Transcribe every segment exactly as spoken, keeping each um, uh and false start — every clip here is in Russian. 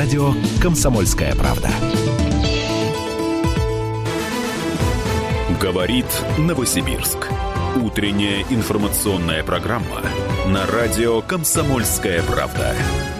радио «Комсомольская правда». Говорит Новосибирск. Утренняя информационная программа на радио «Комсомольская правда».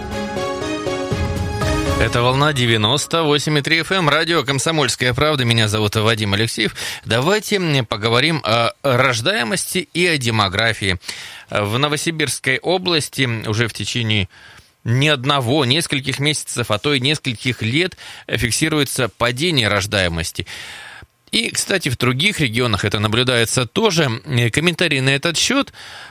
Это волна девяносто восемь и три эф эм, радио «Комсомольская правда». Меня зовут Вадим Алексеев. Давайте поговорим о рождаемости и о демографии. В Новосибирской области уже в течение не одного, нескольких месяцев, а то и нескольких лет фиксируется падение рождаемости. И, кстати, в других регионах это наблюдается тоже. Комментарий на этот счет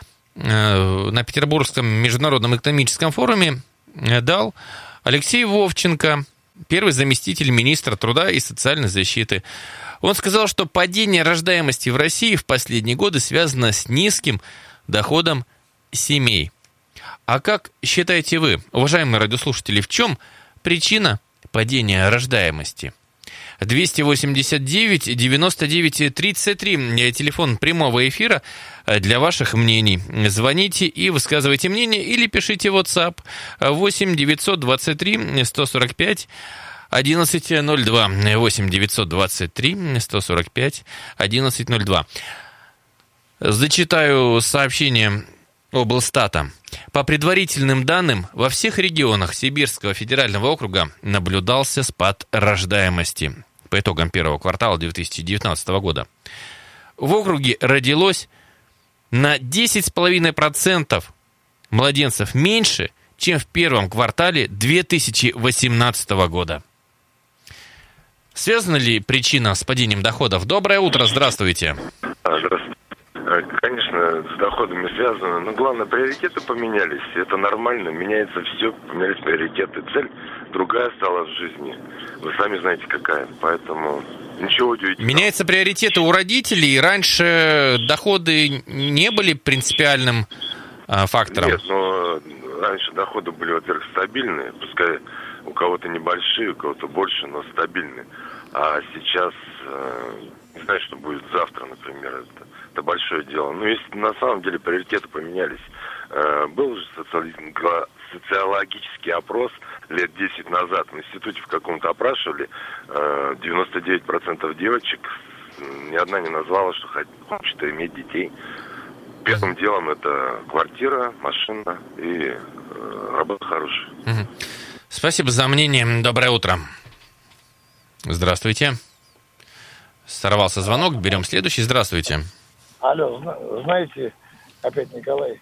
на Петербургском международном экономическом форуме дал Алексей Вовченко, первый заместитель министра труда и социальной защиты. Он сказал, что падение рождаемости в России в последние годы связано с низким доходом семей. А как считаете вы, уважаемые радиослушатели, в чем причина падения рождаемости? двести восемьдесят девять девяносто девять тридцать три, телефон прямого эфира для ваших мнений. Звоните и высказывайте мнение или пишите в WhatsApp восемь девятьсот двадцать три сто сорок пять одиннадцать ноль два. восемь девятьсот двадцать три сто сорок пять одиннадцать ноль два. Зачитаю сообщение облстата. По предварительным данным, во всех регионах Сибирского федерального округа наблюдался спад рождаемости по итогам первого квартала две тысячи девятнадцатого года. В округе родилось на десять целых пять десятых процента младенцев меньше, чем в первом квартале две тысячи восемнадцатого года. Связана ли причина с падением доходов? Доброе утро, здравствуйте. Здравствуйте. Конечно, с доходами связано, но главное, приоритеты поменялись, это нормально, меняется все, поменялись приоритеты, цель другая стала в жизни, вы сами знаете какая, поэтому ничего удивительного. Меняются приоритеты у родителей, раньше доходы не были принципиальным а, фактором? Нет, но раньше доходы были, во-первых, стабильные, пускай у кого-то небольшие, у кого-то больше, но стабильные, а сейчас... Не знаю, что будет завтра, например, это, это большое дело. Но если на самом деле приоритеты поменялись. Э, был же социали... социологический опрос лет десять назад. В институте в каком-то опрашивали. Э, девяносто девять процентов девочек, ни одна не назвала, что хочет иметь детей. Первым делом это квартира, машина и э, работа хорошая. Спасибо за мнение. Доброе утро. Здравствуйте. Сорвался звонок, берем следующий. Здравствуйте. Алло, знаете, опять Николай,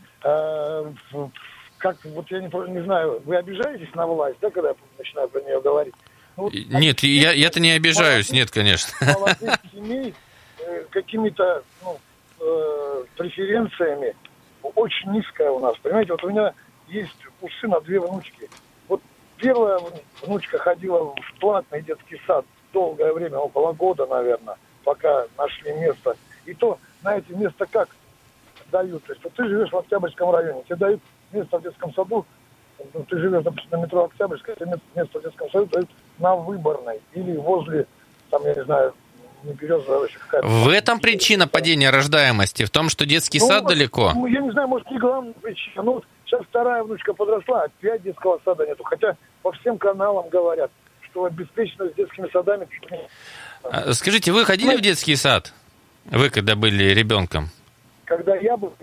э, как, вот я не, не знаю, вы обижаетесь на власть, да, когда я начинаю про нее говорить? Ну, вот, нет, а, я, я-то не обижаюсь, молодых, нет, конечно. Молодых семей э, какими-то ну, э, преференциями очень низкая у нас, понимаете, вот у меня есть у сына две внучки. Вот первая внучка ходила в платный детский сад, долгое время, около года, наверное, пока нашли место. И то, знаете, место как дают. То есть вот ты живешь в Октябрьском районе, тебе дают место в детском саду, ну, ты живешь, допустим, на метро Октябрьское, тебе место в детском саду дают на Выборной или возле, там, я не знаю, не Березовая, вообще какая-то. В этом причина падения рождаемости? В том, что детский ну, сад вот, далеко? Ну, я не знаю, может, не главная причина. Ну, вот сейчас вторая внучка подросла, опять детского сада нету. Хотя по всем каналам говорят, что обеспечено с детскими садами. Скажите, вы ходили ну, в детский сад? Вы когда были ребенком? Когда я был...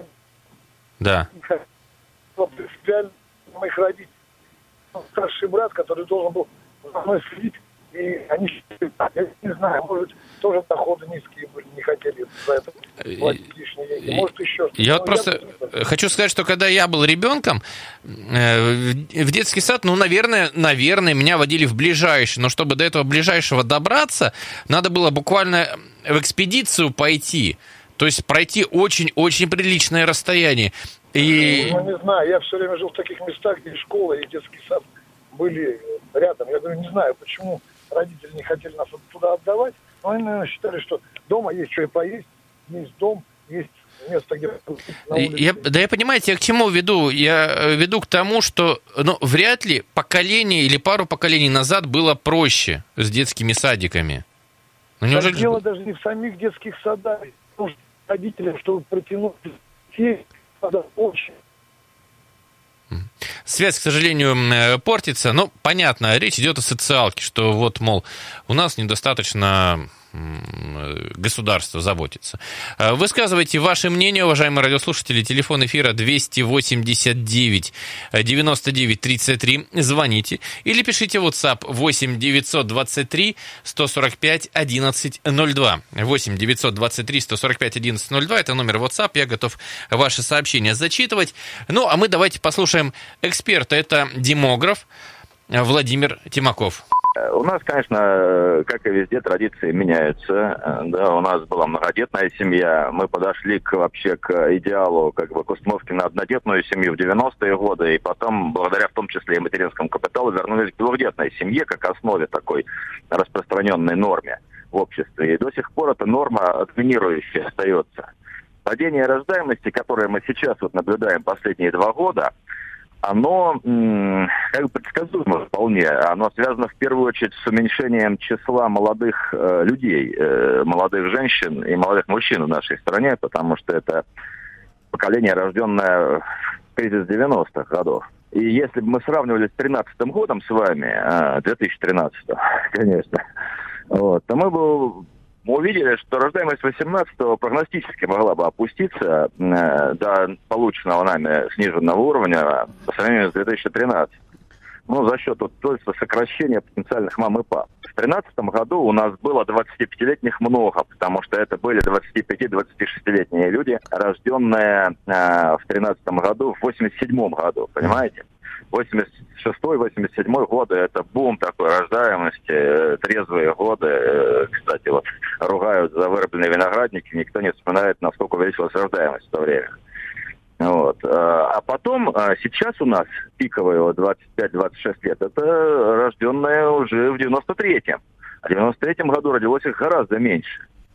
Да. Принципиально моих родителей. Старший брат, который должен был за мной следить, и они, я не знаю, может, тоже доходы низкие были, не хотели за это платить лишние деньги. Может, еще что-то. Я вот просто я... хочу сказать, что когда я был ребенком, в детский сад, ну, наверное, наверное, меня водили в ближайший, но чтобы до этого ближайшего добраться, надо было буквально в экспедицию пойти, то есть пройти очень-очень приличное расстояние. И... Ну, не знаю, я все время жил в таких местах, где школа и детский сад были рядом. Я говорю, не знаю, почему родители не хотели нас туда отдавать, но они, наверное, считали, что дома есть что и поесть, есть дом, есть место, где... Я, да я, понимаете, я к чему веду? Я веду к тому, что ну, вряд ли поколение или пару поколений назад было проще с детскими садиками. Ну, неужели... Дело даже не в самих детских садах. Потому что родителям, чтобы протянуть детей, надо очень. связь, к сожалению, портится. Ну, понятно, речь идет о социалке, что вот, мол, у нас недостаточно государство заботится. Высказывайте ваше мнение, уважаемые радиослушатели. Телефон эфира двести восемьдесят девять девяносто девять тридцать три. Звоните. Или пишите в WhatsApp восемь девятьсот двадцать три сто сорок пять одиннадцать ноль два. восемь девятьсот двадцать три сто сорок пять одиннадцать ноль два. Это номер WhatsApp. Я готов ваши сообщения зачитывать. Ну, а мы давайте послушаем эксперта. Это демограф Владимир Тимаков. У нас, конечно, как и везде, традиции меняются. Да, у нас была многодетная семья. Мы подошли к, вообще к идеалу, как бы, к установке на однодетную семью в девяностые годы. И потом, благодаря в том числе и материнскому капиталу, вернулись к двухдетной семье, как основе такой распространенной норме в обществе. И до сих пор эта норма доминирующая остается. Падение рождаемости, которое мы сейчас вот наблюдаем последние два года, оно как бы предсказуемо вполне. Оно связано в первую очередь с уменьшением числа молодых э, людей, э, молодых женщин и молодых мужчин в нашей стране, потому что это поколение, рожденное в кризис девяностых годов. И если бы мы сравнивали с тринадцатым годом с вами, э, две тысячи тринадцатым, конечно, вот, то мы бы... Мы увидели, что рождаемость восемнадцатого прогностически могла бы опуститься э, до полученного нами сниженного уровня по сравнению с две тысячи тринадцатым. Ну, за счет вот, сокращения потенциальных мам и пап. В две тысячи тринадцатом году у нас было двадцатипятилетних много, потому что это были двадцатипяти-двадцатишестилетние люди, рожденные э, в тринадцатом году, в восемьдесят седьмом году, понимаете? восемьдесят шестой восемьдесят седьмой годы, это бум такой рождаемости, трезвые годы. Кстати, вот ругают за вырубленные виноградники, никто не вспоминает, насколько увеличилась рождаемость в то время. Вот. А потом, сейчас у нас пиковые вот, двадцать пять - двадцать шесть лет, это рожденные уже в девяносто третьем. А в девяносто третьем году родилось их гораздо меньше.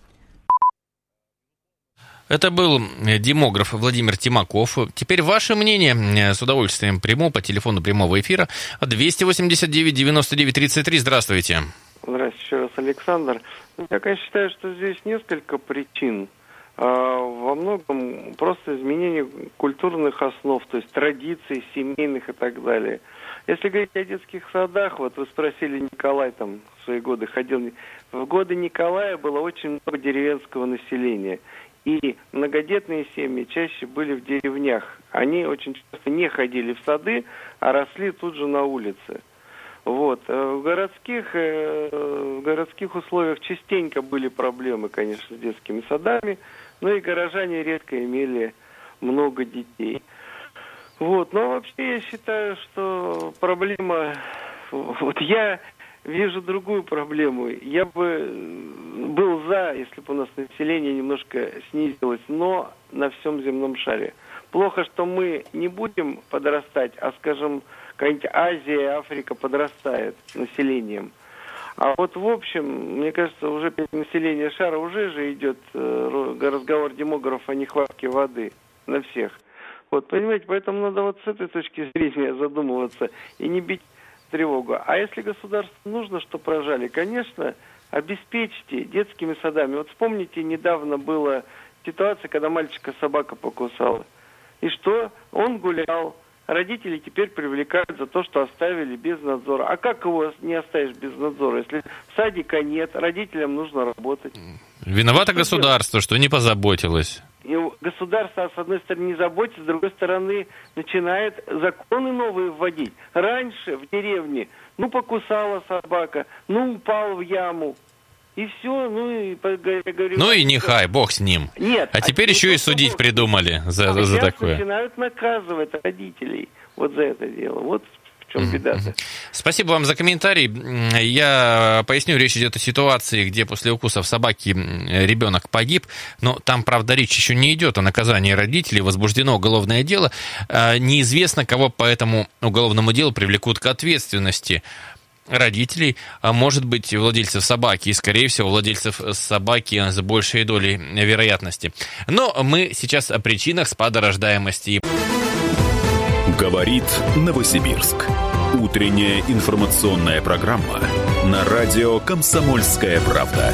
Это был демограф Владимир Тимаков. Теперь ваше мнение с удовольствием приму по телефону прямого эфира двести восемьдесят девять девяносто девять тридцать три. Здравствуйте. Здравствуйте еще раз, Александр. Я, конечно, считаю, что здесь несколько причин. Во многом просто изменение культурных основ, то есть традиций, семейных и так далее. Если говорить о детских садах, вот вы спросили, Николай там в свои годы ходил. В годы Николая было очень много деревенского населения. И многодетные семьи чаще были в деревнях. Они очень часто не ходили в сады, а росли тут же на улице. Вот. В городских, в городских условиях частенько были проблемы, конечно, с детскими садами, но и горожане редко имели много детей. Вот. Но вообще я считаю, что проблема... Вот я вижу другую проблему. Я бы был за, если бы у нас население немножко снизилось, но на всем земном шаре. Плохо, что мы не будем подрастать, а, скажем, какая-нибудь Азия, Африка подрастает населением. А вот в общем, мне кажется, уже население шара уже же идет э, разговор демографов о нехватке воды на всех. Вот, понимаете, поэтому надо вот с этой точки зрения задумываться и не бить тревогу. А если государству нужно, чтобы рожали, конечно, обеспечьте детскими садами. Вот вспомните, недавно была ситуация, когда мальчика собака покусала. И что? Он гулял. Родители теперь привлекают за то, что оставили без надзора. А как его не оставишь без надзора, если садика нет, родителям нужно работать? Виновато что государство, делать? Что не позаботилось. И государство, с одной стороны, не заботится, с другой стороны, начинает законы новые вводить. Раньше в деревне, ну, покусала собака, ну, упал в яму. И все, ну и... Я говорю, ну и нехай, бог с ним. Нет. А теперь а еще и судить бог придумали за, а за такое. Начинают наказывать родителей вот за это дело. Вот в чем беда-то. Спасибо вам за комментарий. Я поясню, речь идет о ситуации, где после укусов собаки ребенок погиб, но там, правда, речь еще не идет о наказании родителей, возбуждено уголовное дело. Неизвестно, кого по этому уголовному делу привлекут к ответственности. Родителей, а может быть, владельцев собаки, и, скорее всего, владельцев собаки с большей долей вероятности. Но мы сейчас о причинах спада рождаемости. Говорит Новосибирск. Утренняя информационная программа на радио «Комсомольская правда».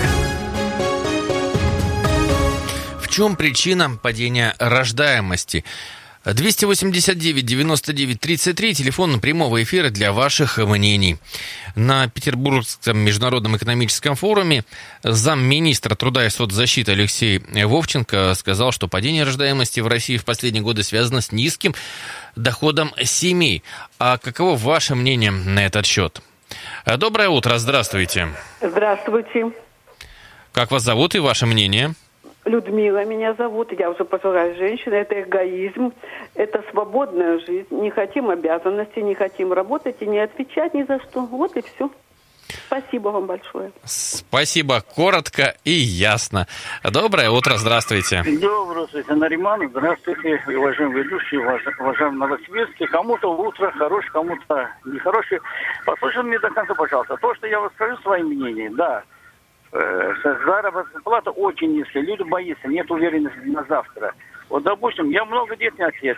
В чем причина падения рождаемости? двести восемьдесят девять девяносто девять тридцать три, телефон прямого эфира для ваших мнений. На Петербургском международном экономическом форуме замминистра труда и соцзащиты Алексей Вовченко сказал, что падение рождаемости в России в последние годы связано с низким доходом семей. А каково ваше мнение на этот счет? Доброе утро, здравствуйте. Здравствуйте. Как вас зовут и ваше мнение? Людмила меня зовут, я уже пожилая женщина, это эгоизм, это свободная жизнь, не хотим обязанностей, не хотим работать и не отвечать ни за что, вот и все. Спасибо вам большое. Спасибо, коротко и ясно. Доброе утро, здравствуйте. Доброе утро, Нариман, здравствуйте, уважаемые ведущие, уважаемые новосибирские, кому-то утро хорошее, кому-то нехорошее. Послушайте меня до конца, пожалуйста, то, что я вам скажу свои мнения, да. Заработная плата очень низкая, люди боятся, нет уверенности на завтра. Вот, допустим, я многодетный отец.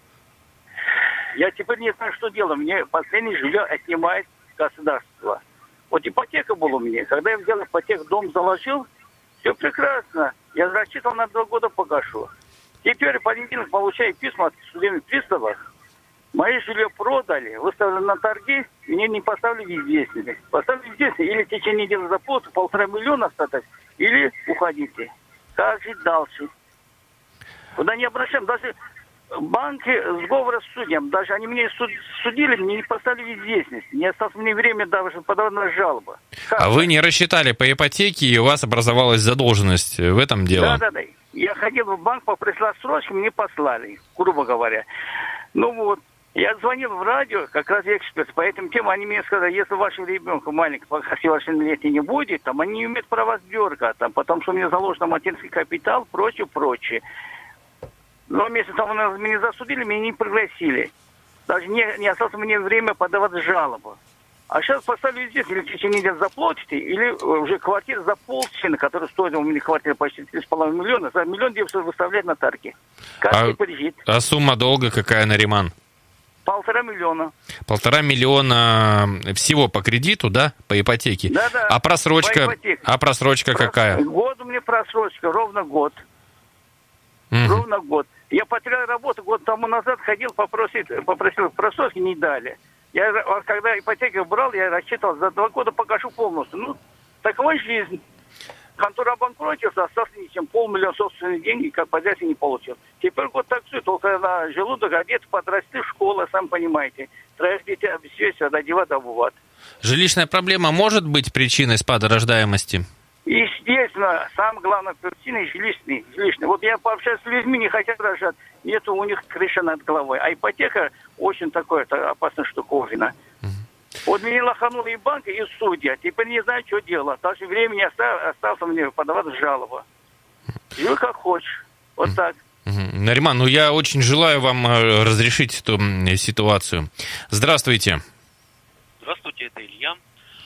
Я теперь не знаю, что делать. Мне последний жилье отнимает государство. Вот ипотека была у меня. Когда я взял ипотеку, дом заложил, все прекрасно. Я рассчитывал на два года погашу. Теперь понедельник получаю письма от судебных приставов. Мои жилье продали, выставили на торги, мне не поставили известными. Поставили известными, или в течение недели заплату полтора миллиона остаток, или уходите. Как жить дальше? Куда не обращаем, даже банки сговора с судьям, даже они мне суд, судили, мне не поставили известность. Не осталось мне время даже подавать на жалобу. Как? А вы не рассчитали по ипотеке, и у вас образовалась задолженность. В этом дело? Да, да, да. Я ходил в банк, попросил отсрочку, мне послали, грубо говоря. Ну вот. Я звонил в радио, как раз эксперт по этим темам, они мне сказали, если вашего ребенка маленького, пока совершеннолетний не будет, там, они не имеют права сберка, там, потому что у меня заложен материнский капитал, прочее, прочее. Но месяц тому назад меня засудили, меня не пригласили. Даже не, не осталось мне время подавать жалобу. А сейчас поставили здесь, или в течение недели заплатите, или уже квартира за полцены, которая стоит у меня квартира почти три с половиной миллиона, за миллион девятьсот выставлять на торги. Как а, теперь жить? А сумма долга какая, Нариман? Полтора миллиона. Полтора миллиона всего по кредиту, да, по ипотеке? Да, да. А просрочка, а просрочка Прос... какая? Год у меня просрочка, ровно год. Угу. Ровно год. Я потерял работу год тому назад, ходил, попросил, попросил просрочки, не дали. Я, когда ипотеку брал, я рассчитывал, за два года погашу полностью. Ну, такова жизнь. Контора обанкротилась, осталось не чем полмиллиона собственных денег, как подрядчик не получил. Теперь год таксует, только на желудок, а дети подрасты, школа, сам понимаете. Троих детей обеспечивать, одевать, обувать. Жилищная проблема может быть причиной спада рождаемости? Естественно, самая главная причина жилищный, жилищный. Вот я пообщаюсь с людьми, не хотят рожать, нету у них крыши над головой. А ипотека очень такое, это опасная штуковина. Вот меня лоханули и банк, и судья. Теперь не знаю, что делать. Даже времени осталось мне подавать жалобу. Живи как хочешь. Вот так. Нариман, ну я очень желаю вам разрешить эту ситуацию. Здравствуйте. Здравствуйте, это Илья.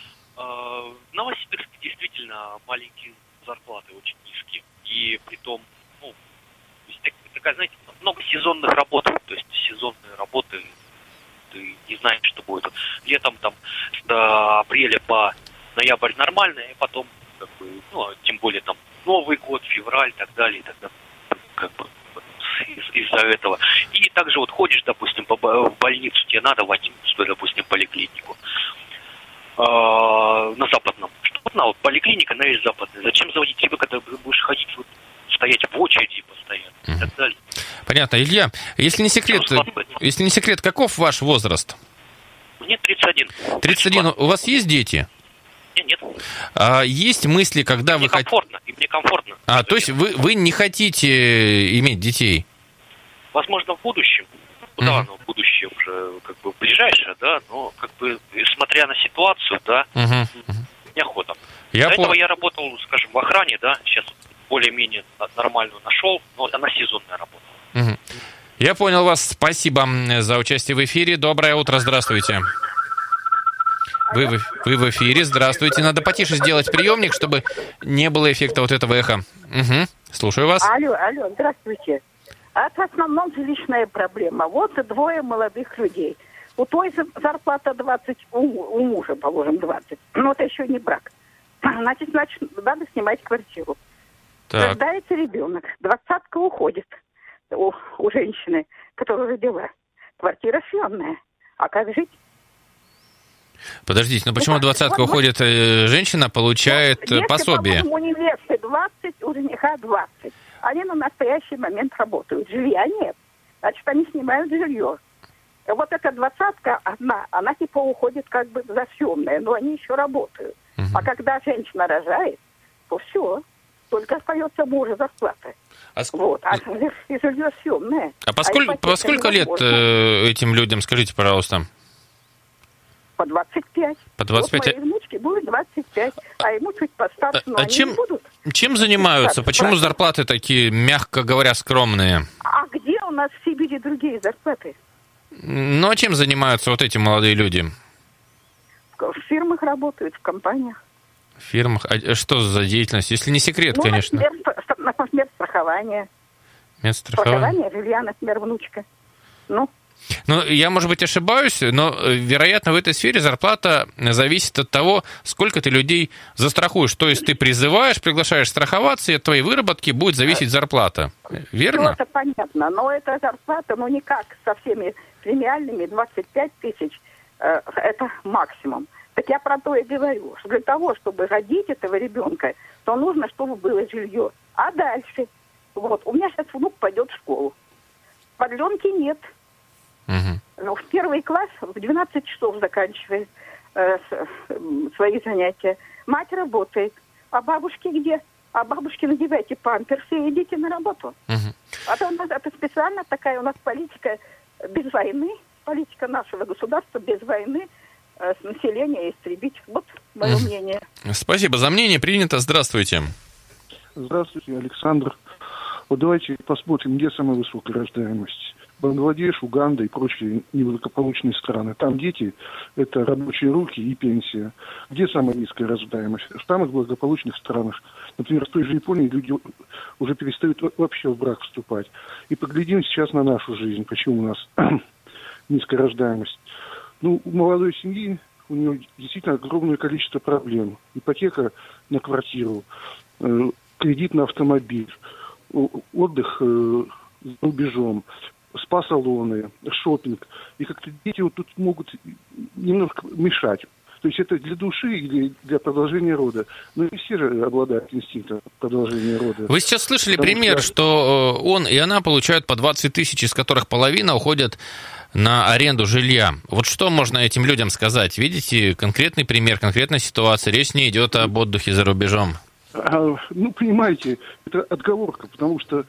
В Новосибирске действительно маленькие зарплаты, очень низкие. И при том, ну, такая, знаете, много сезонных работ. То есть сезонные работы, ты не знаешь, что будет. Летом там до апреля по ноябрь нормально, и потом, как бы, ну, тем более там Новый год, февраль и так далее, и так далее, как бы, из- из-за этого. И также вот ходишь, допустим, по, в больницу, тебе надо в одиннадцатую, допустим, поликлинику. А, на Западном. Что одна вот поликлиника, она есть западная. Зачем заводить тебе, когда будешь ходить, вот, стоять в очереди постоянно и так далее. Понятно. Илья, если не секрет, если не секрет, каков ваш возраст? Мне тридцать один. тридцать один. У вас есть дети? Нет, нет. А есть мысли, когда Мне вы хотите... комфортно, и мне комфортно. А, то есть вы, вы не хотите иметь детей? Возможно, в будущем. Ну, да, но будущее уже как бы ближайшее, да, но как бы смотря на ситуацию, да, Угу. неохота. Я До пон- этого я работал, скажем, в охране, да, сейчас более-менее на- нормальную нашел, но она сезонная работа. Мгм. Я понял вас. Спасибо за участие в эфире. Доброе утро. Здравствуйте. Вы в, вы в эфире. Здравствуйте. Надо потише сделать приемник, чтобы не было эффекта вот этого эха. Угу. Слушаю вас. Алло, алло, здравствуйте. А это в основном жилищная проблема. Вот двое молодых людей. У той зарплата двадцать, у, у мужа, положим, двадцать. Но это еще не брак. Значит, значит, надо снимать квартиру. Так. Рождается ребенок, двадцатка уходит. у, у женщины, которая родила. Квартира съемная. А как жить? Подождите, ну почему двадцатка уходит, э, женщина получает ну, если, пособие? У невесты двадцать, у жениха двадцать. Они на настоящий момент работают. Жилья нет. Значит, они снимают жилье. Вот эта двадцатка одна, она типа уходит как бы за съемное, но они еще работают. Uh-huh. А когда женщина рожает, то все, только остается мужа зарплата. А, ск... вот, а жилье съемное. А поскольку, а по сколько лет э, этим людям, скажите, пожалуйста? По двадцать пять. По двадцать пять. Вот моей внучке будет двадцать пять, а ему чуть постарше, но а они чем, не будут. Чем занимаются? Почему правильно. Зарплаты такие, мягко говоря, скромные? А где у нас в Сибири другие зарплаты? Ну, а чем занимаются вот эти молодые люди? В фирмах работают, в компаниях. В фирмах? А что за деятельность? Если не секрет, ну, конечно. Например, например страхование. Медстрахование? Страхование, жилья, например, внучка. Ну? Ну, я, может быть, ошибаюсь, но, вероятно, в этой сфере зарплата зависит от того, сколько ты людей застрахуешь. То есть ты призываешь, приглашаешь страховаться, и от твоей выработки будет зависеть зарплата. Верно? Ну, это понятно, но эта зарплата, ну, никак со всеми премиальными двадцать пять тысяч, э, это максимум. Так я про то и говорю, что для того, чтобы родить этого ребенка, то нужно, чтобы было жилье. А дальше? Вот, у меня сейчас внук пойдет в школу. Подленки нет. Угу. Ну, в первый класс в двенадцать часов заканчивает э, с, свои занятия. Мать работает. А бабушки где? А бабушки надевайте памперсы и идите на работу. Угу. А то у нас это специально такая у нас политика без войны, политика нашего государства без войны, э, с населения истребить. Вот мое угу. мнение. Спасибо за мнение. Принято. Здравствуйте. Здравствуйте, Александр. Вот давайте посмотрим, где самая высокая рождаемость. Бангладеш, Уганда и прочие неблагополучные страны. Там дети – это рабочие руки и пенсия. Где самая низкая рождаемость? В самых благополучных странах. Например, в той же Японии люди уже перестают вообще в брак вступать. И поглядим сейчас на нашу жизнь. Почему у нас низкая рождаемость? Ну, у молодой семьи у нее действительно огромное количество проблем. Ипотека на квартиру, кредит на автомобиль, отдых за рубежом, спа-салоны, шопинг. И как-то дети вот тут могут немножко мешать. То есть это для души или для продолжения рода. Но не все же обладают инстинктом продолжения рода. Вы сейчас слышали Потому пример, что... что он и она получают по двадцать тысяч, из которых половина уходят на аренду жилья. Вот что можно этим людям сказать? Видите, конкретный пример, конкретная ситуация. Речь не идет об отдыхе за рубежом. А, ну, понимаете, это отговорка, потому что...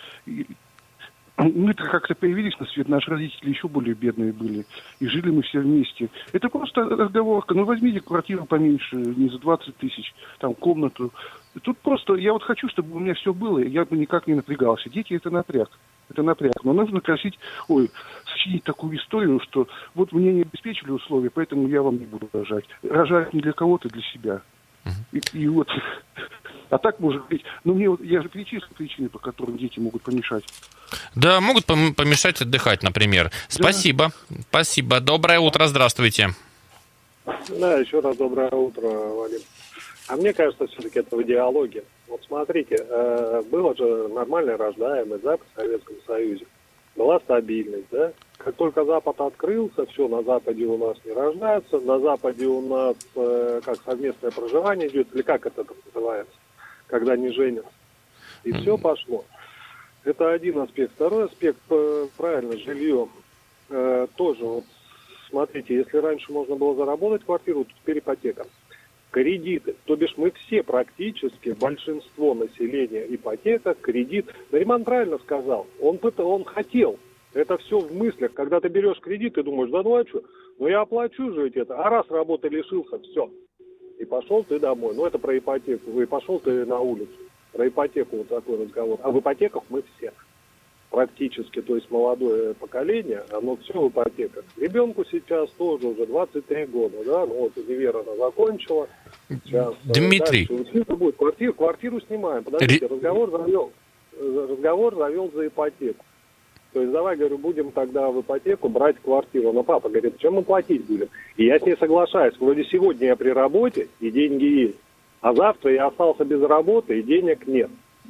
Мы это как-то появились на свет, наши родители еще более бедные были, и жили мы все вместе. Это просто разговорка. Ну, возьмите квартиру поменьше, не за двадцать тысяч, там, комнату. Тут просто, я вот хочу, чтобы у меня все было, я бы никак не напрягался. Дети – это напряг, это напряг. Но нужно красить, ой, сочинить такую историю, что вот мне не обеспечили условия, поэтому я вам не буду рожать. Рожать не для кого-то, для себя. И, и вот... А так может быть, ну мне вот, я же перечислил причины, по которым дети могут помешать. Да, могут помешать отдыхать, например. Да. Спасибо, спасибо. Доброе утро, здравствуйте. Да, еще раз доброе утро, Вадим. А мне кажется, все-таки это в идеологии. Вот смотрите, было же нормальная рождаемость, да, в Советском Союзе. Была стабильность, да. Как только Запад открылся, все, на Западе у нас не рождаются, на Западе у нас как совместное проживание идет, или как это называется, когда не женятся. И mm-hmm. все пошло. Это один аспект. Второй аспект, правильно, жилье. Э, тоже, вот, смотрите, если раньше можно было заработать квартиру, то теперь ипотека. Кредиты. То бишь мы все практически, большинство населения ипотека, кредит. Нариман правильно сказал. Он, он хотел. Это все в мыслях. Когда ты берешь кредит, ты думаешь, да ну а что? Ну я оплачу же это. А раз работы лишился, все. И пошел ты домой. Ну это про ипотеку. И пошел ты на улицу. Про ипотеку вот такой разговор. А в ипотеках мы все. Практически, то есть молодое поколение, оно все в ипотеках. Ребенку сейчас тоже уже двадцать три года, да, ну вот универ она закончила. Сейчас, Дмитрий. Дальше, будет квартиру, квартиру снимаем. Подождите, Ри... разговор завел, разговор завел за ипотеку. То есть давай, говорю, будем тогда в ипотеку брать квартиру. Но папа говорит, чем мы платить будем? И я с ней соглашаюсь. Вроде сегодня я при работе, и деньги есть. А завтра я остался без работы, и денег нет.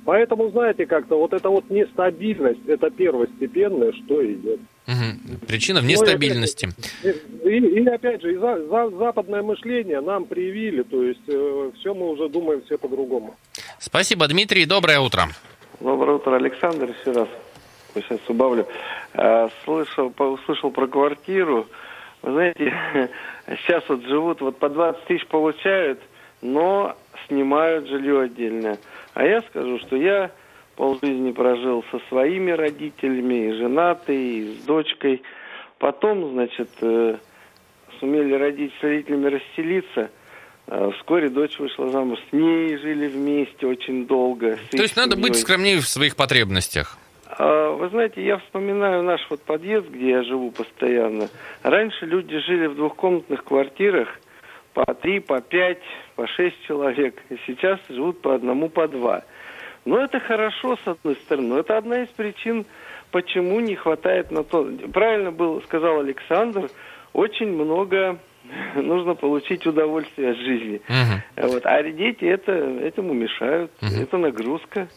Поэтому, знаете, как-то вот эта вот нестабильность, это первостепенное, что идет. Угу. Причина в нестабильности. И, и, и опять же, и за, за, западное мышление нам привили, то есть э, все мы уже думаем все по-другому. Спасибо, Дмитрий, доброе утро. Доброе утро, Александр, еще раз. Сейчас убавлю. Слышал, услышал про квартиру. Вы знаете, сейчас вот живут, вот по двадцать тысяч получают, но снимают жилье отдельно. А я скажу, что я полжизни прожил со своими родителями, и женатый, и с дочкой. Потом, значит, сумели родить с родителями расселиться. Вскоре дочь вышла замуж. С ней жили вместе очень долго. То есть надо быть скромнее в своих потребностях? Вы знаете, я вспоминаю наш вот подъезд, где я живу постоянно. Раньше люди жили в двухкомнатных квартирах по три, по пять, по шесть человек. И сейчас живут по одному, по два. Но это хорошо, с одной стороны. Но это одна из причин, почему не хватает на то. Правильно был, сказал Александр, очень много нужно получить удовольствие от жизни. Uh-huh. Вот. А дети это, этому мешают. Uh-huh. Это нагрузка.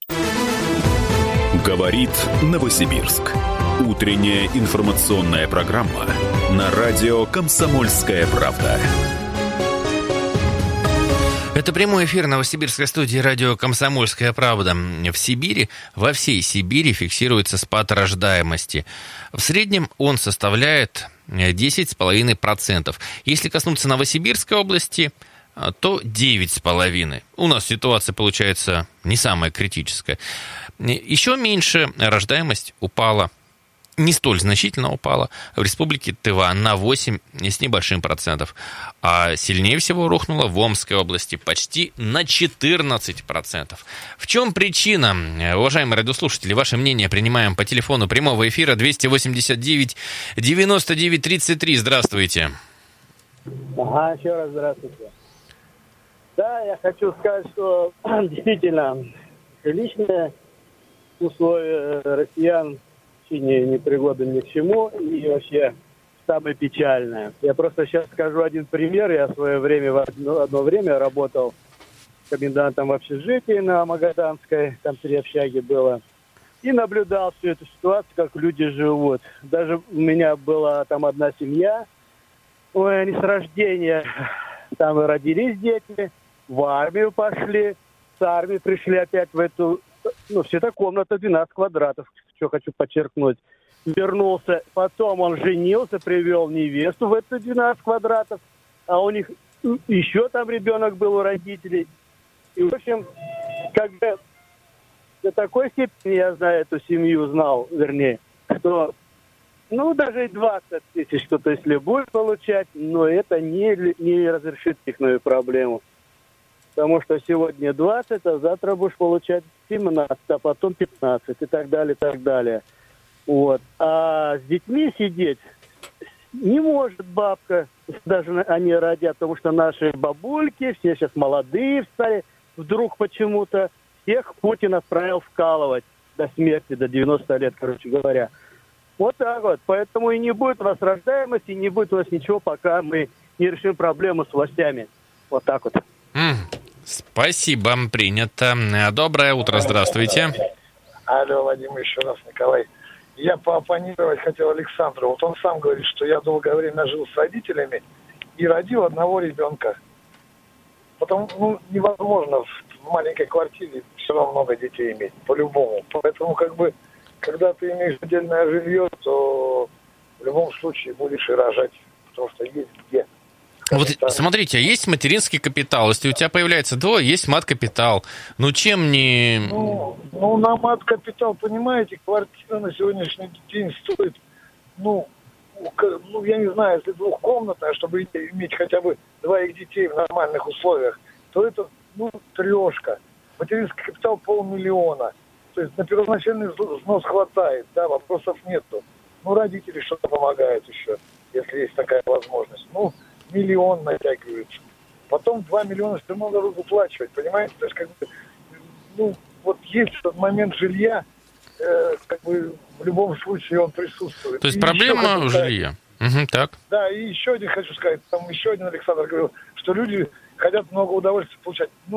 Говорит Новосибирск. Утренняя информационная программа на радио «Комсомольская правда». Это прямой эфир Новосибирской студии радио «Комсомольская правда». В Сибири, во всей Сибири фиксируется спад рождаемости. В среднем он составляет десять целых пять десятых процента. Если коснуться Новосибирской области, то девять целых пять десятых процента. У нас ситуация получается не самая критическая. Еще меньше рождаемость упала, не столь значительно упала в республике Тыва на восемь с небольшим процентов. А сильнее всего рухнула в Омской области почти на четырнадцать процентов. В чем причина? Уважаемые радиослушатели, ваше мнение принимаем по телефону прямого эфира двести восемьдесят девять девяносто девять тридцать три. Здравствуйте. Ага, еще раз здравствуйте. Да, я хочу сказать, что действительно жилищные условия россиян не, не пригодны ни к чему, и вообще самое печальное. Я просто сейчас скажу один пример. Я в свое время, в одно, одно время работал комендантом в общежитии на Магаданской, там три общаги было, и наблюдал всю эту ситуацию, как люди живут. Даже у меня была там одна семья, ой, они с рождения там и родились дети, в армию пошли, с армии пришли опять в эту, ну, все это комната двенадцать квадратов, что хочу подчеркнуть. Вернулся, потом он женился, привел невесту в эти двенадцать квадратов, а у них еще там ребенок был у родителей. И, в общем, как бы до такой степени я знаю эту семью, знал, вернее, что, ну, даже и двадцать тысяч кто-то, если будет получать, но это не, не разрешит ихную проблему. Потому что сегодня двадцать, а завтра будешь получать семнадцать, а потом пятнадцать и так далее, и так далее. Вот. А с детьми сидеть не может бабка, даже они родят, потому что наши бабульки, все сейчас молодые стали, вдруг почему-то всех Путин отправил вкалывать до смерти, до девяноста лет, короче говоря. Вот так вот. Поэтому и не будет у нас рождаемости, и не будет у нас ничего, пока мы не решим проблему с властями. Вот так вот. Mm. Спасибо, принято. Доброе утро, здравствуйте. Алло, Вадим, еще раз, Николай. Я пооппонировать хотел Александру. Вот он сам говорит, что я долгое время жил с родителями и родил одного ребенка. Потом, ну, невозможно в маленькой квартире все равно много детей иметь, по-любому. Поэтому, как бы, когда ты имеешь отдельное жилье, то в любом случае будешь и рожать, потому что есть где. Вот смотрите, есть материнский капитал. Если у тебя появляется двое, есть мат-капитал. Ну, чем не... Ну, ну, на мат-капитал, понимаете, квартира на сегодняшний день стоит, ну, ну, я не знаю, если двухкомнатная, чтобы иметь хотя бы двоих детей в нормальных условиях, то это, ну, трешка. Материнский капитал полмиллиона. То есть на первоначальный взнос хватает, да, вопросов нету. Ну, родители что-то помогают еще, если есть такая возможность. Ну, миллион натягивается. Потом два миллиона все равно надо выплачивать, понимаете? То есть, как бы, ну, вот есть этот момент жилья, э, как бы, в любом случае он присутствует. То есть и проблема жилья. Угу, так. Да, и еще один хочу сказать, там еще один Александр говорил, что люди хотят много удовольствия получать. Ну,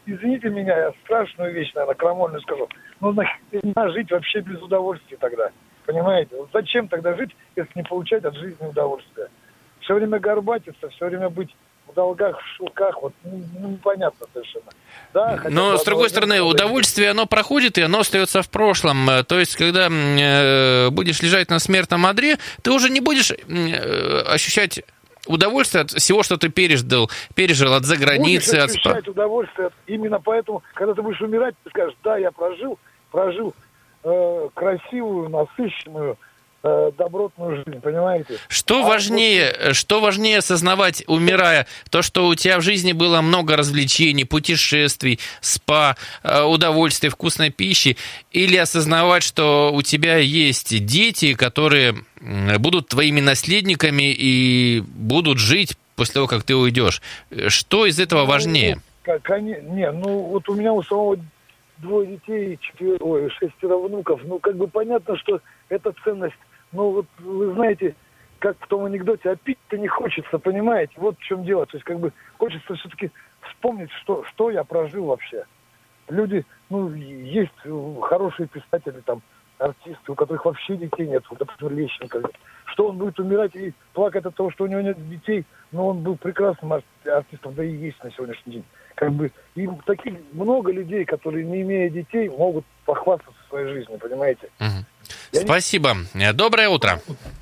извините меня, я страшную вещь, наверное, крамольную скажу. Ну, нахрена жить вообще без удовольствия тогда? Понимаете? Вот зачем тогда жить, если не получать от жизни удовольствия? Все время горбатиться, все время быть в долгах, в шелках, вот, ну, непонятно совершенно. Да, но, с другой стороны, удовольствие, оно проходит, и оно остается в прошлом. То есть, когда э, будешь лежать на смертном одре, ты уже не будешь э, ощущать удовольствие от всего, что ты пережил, пережил от заграницы. Будешь от... ощущать удовольствие. Именно поэтому, когда ты будешь умирать, ты скажешь, да, я прожил, прожил э, красивую, насыщенную, добротную жизнь, понимаете? Что а важнее, вот... что важнее осознавать, умирая, то, что у тебя в жизни было много развлечений, путешествий, спа, удовольствий, вкусной пищи, или осознавать, что у тебя есть дети, которые будут твоими наследниками и будут жить после того, как ты уйдешь. Что из этого важнее? Ну, как, не, ну вот у меня у самого двое детей, четыре, ой, шестеро внуков, ну как бы понятно, что это ценность. Ну, вот вы знаете, как в том анекдоте, а пить-то не хочется, понимаете? Вот в чем дело. То есть, как бы, хочется все-таки вспомнить, что, что я прожил вообще. Люди, ну, есть хорошие писатели, там, артисты, у которых вообще детей нет. Вот, например, Лещенко. Что он будет умирать и плакать от того, что у него нет детей, но он был прекрасным артистом, да и есть на сегодняшний день. Как бы, и таких много людей, которые, не имея детей, могут похвастаться своей жизнью, понимаете? Угу. Спасибо. Доброе утро.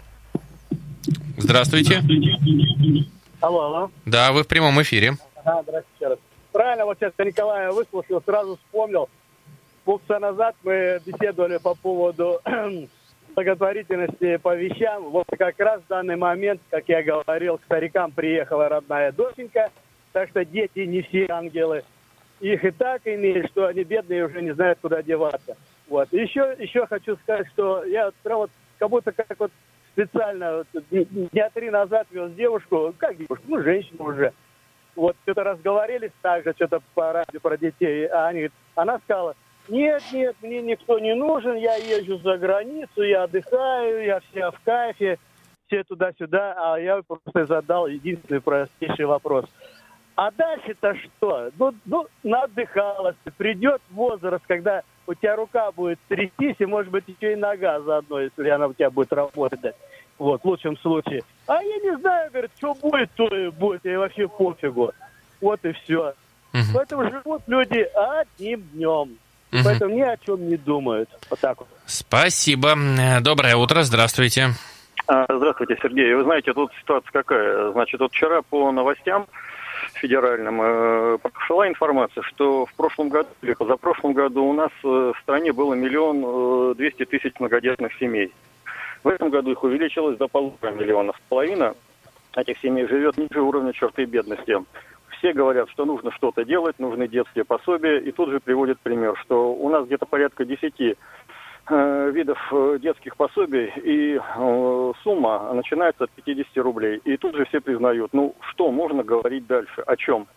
Здравствуйте. Алло, алло. Да, вы в прямом эфире. Ага, здравствуйте еще раз. Правильно, вот сейчас Николая выслушал, сразу вспомнил. Полчаса назад мы беседовали по поводу благотворительности по вещам. Вот как раз в данный момент, как я говорил, к старикам приехала родная доченька, так что дети не все ангелы. Их и так имеют, что они бедные уже не знают, куда деваться. Вот. Еще, еще хочу сказать, что я прям вот как будто как вот специально вот, дня три назад вез девушку, как девушку, ну, женщину уже. Вот что-то разговорились также, что-то по радио про детей. А они, она сказала, нет, нет, мне никто не нужен, я езжу за границу, я отдыхаю, я вся в кайфе, все туда-сюда. А я просто задал единственный простейший вопрос. А дальше-то что? Ну, ну, наотдыхалась, придет возраст, когда у тебя рука будет трястись, и, может быть, еще и нога заодно, если она у тебя будет работать. Вот, в лучшем случае. А я не знаю, говорит, что будет, то и будет, и вообще пофигу. Вот и все. Угу. Поэтому живут люди одним днем. Угу. Поэтому ни о чем не думают. Вот так вот. Спасибо. Доброе утро, здравствуйте. Здравствуйте, Сергей. Вы знаете, тут ситуация какая? Значит, вот вчера по новостям федеральным э, пошла информация, что в прошлом году или позапрошлом году у нас э, в стране было миллион двести тысяч многодетных семей. В этом году их увеличилось до полутора миллионов. Половина этих семей живет ниже уровня черты бедности. Все говорят, что нужно что-то делать, нужны детские пособия, и тут же приводят пример, что у нас где-то порядка десяти э, видов детских пособий, и э, сумма начинается от пятидесяти рублей. И тут же все признают, ну что можно говорить дальше, о чем?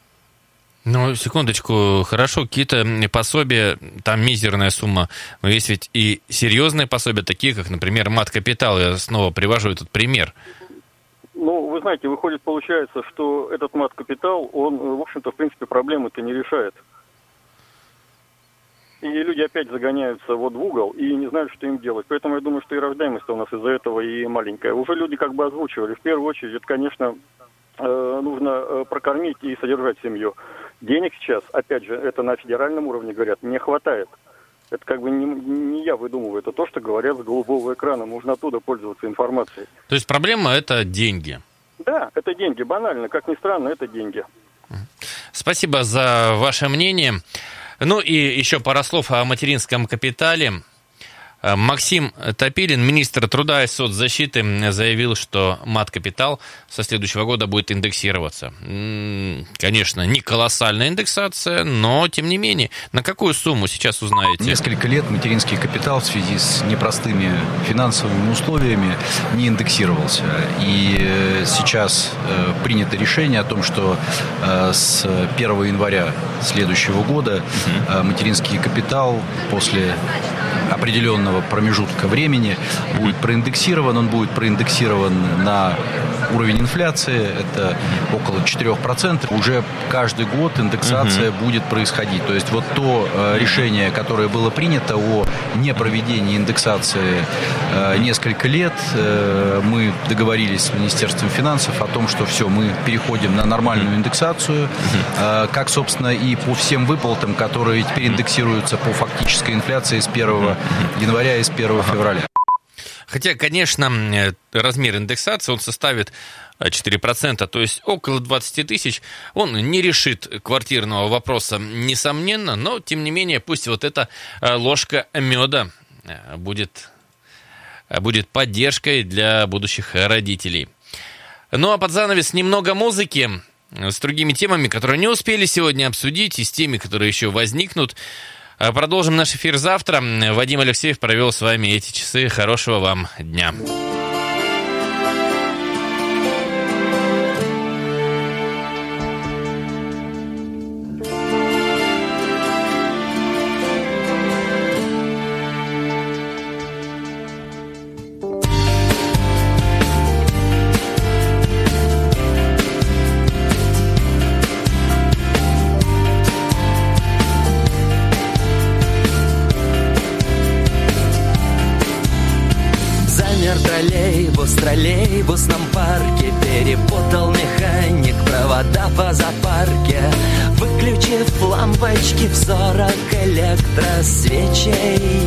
Ну, секундочку, хорошо, какие-то пособия, там мизерная сумма, но есть ведь и серьезные пособия, такие как, например, мат-капитал, я снова привожу этот пример. Ну, вы знаете, выходит, получается, что этот мат-капитал, он, в общем-то, в принципе, проблемы-то не решает. И люди опять загоняются вот в угол и не знают, что им делать. Поэтому я думаю, что и рождаемость у нас из-за этого и маленькая. Уже люди как бы озвучивали. В первую очередь, это, конечно, нужно прокормить и содержать семью. Денег сейчас, опять же, это на федеральном уровне говорят, не хватает. Это как бы не, не я выдумываю, это то, что говорят с голубого экрана. Нужно оттуда пользоваться информацией. То есть проблема – это деньги? Да, это деньги. Банально, как ни странно, это деньги. Спасибо за ваше мнение. Ну и еще пара слов о материнском капитале. Максим Топилин, министр труда и соцзащиты, заявил, что мат-капитал со следующего года будет индексироваться. Конечно, не колоссальная индексация, но тем не менее. На какую сумму сейчас узнаете? Несколько лет материнский капитал в связи с непростыми финансовыми условиями не индексировался. И сейчас принято решение о том, что с первого января следующего года материнский капитал после определенного промежутка времени будет проиндексирован. Он будет проиндексирован на уровень инфляции, это около четыре процента. Уже каждый год индексация угу. будет происходить. То есть вот то э, решение, которое было принято о непроведении индексации э, несколько лет, э, мы договорились с Министерством финансов о том, что все, мы переходим на нормальную индексацию, угу. э, как, собственно, и по всем выплатам, которые теперь индексируются по фактической инфляции с первого января и с первого февраля. Хотя, конечно, размер индексации, он составит четыре процента, то есть около двадцать тысяч. Он не решит квартирного вопроса, несомненно, но, тем не менее, пусть вот эта ложка меда будет, будет поддержкой для будущих родителей. Ну, а под занавес немного музыки с другими темами, которые не успели сегодня обсудить, и с теми, которые еще возникнут. Продолжим наш эфир завтра. Вадим Алексеев провел с вами эти часы. Хорошего вам дня. Троллейбус в троллейбусном парке перепутал механик провода по запарке, выключив лампочки в сорок электросвечей.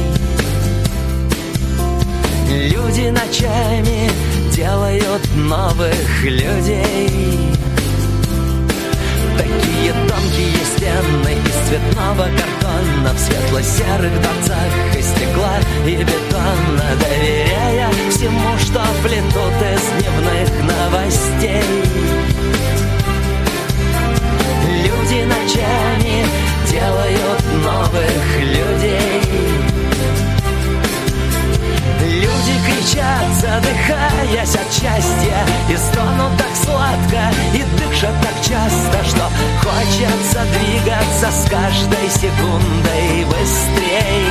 Люди ночами делают новых людей. Такие тонкие стены из цветного картона, в светло-серых дворцах из стекла и бетона, доверяя всему, что плетут из дневных новостей. Люди ночами делают новых людей. Люди кричат, задыхаясь от счастья, и стонут так сладко, и дышат так часто, что хочется двигаться с каждой секундой быстрей.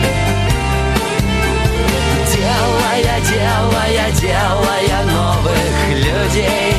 Делая, делая, делая новых людей.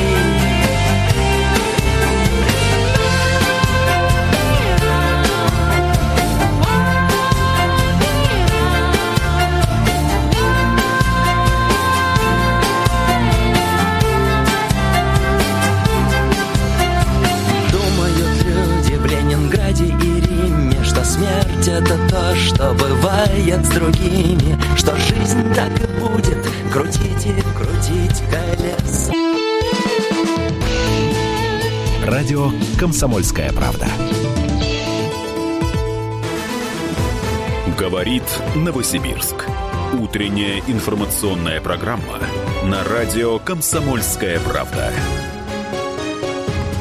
Смерть — это то, что бывает с другими, что жизнь так и будет крутить и крутить колеса. Радио «Комсомольская правда». Говорит Новосибирск. Утренняя информационная программа на радио «Комсомольская правда».